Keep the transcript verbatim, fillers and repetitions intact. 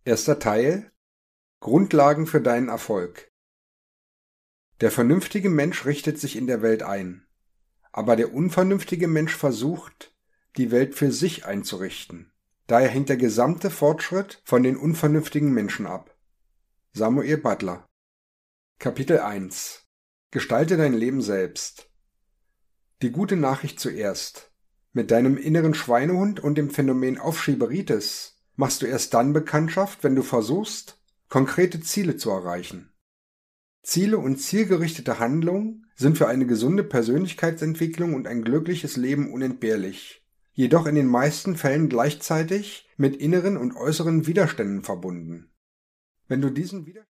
Erster Teil: Grundlagen für deinen Erfolg. Der vernünftige Mensch richtet sich in der Welt ein, aber der unvernünftige Mensch versucht, die Welt für sich einzurichten. Daher hängt der gesamte Fortschritt von den unvernünftigen Menschen ab. Samuel Butler. Kapitel eins: Gestalte dein Leben selbst. Die gute Nachricht zuerst. Mit deinem inneren Schweinehund und dem Phänomen Aufschieberitis machst du erst dann Bekanntschaft, wenn du versuchst, konkrete Ziele zu erreichen. Ziele und zielgerichtete Handlungen sind für eine gesunde Persönlichkeitsentwicklung und ein glückliches Leben unentbehrlich, jedoch in den meisten Fällen gleichzeitig mit inneren und äußeren Widerständen verbunden. Wenn du diesen Widerstand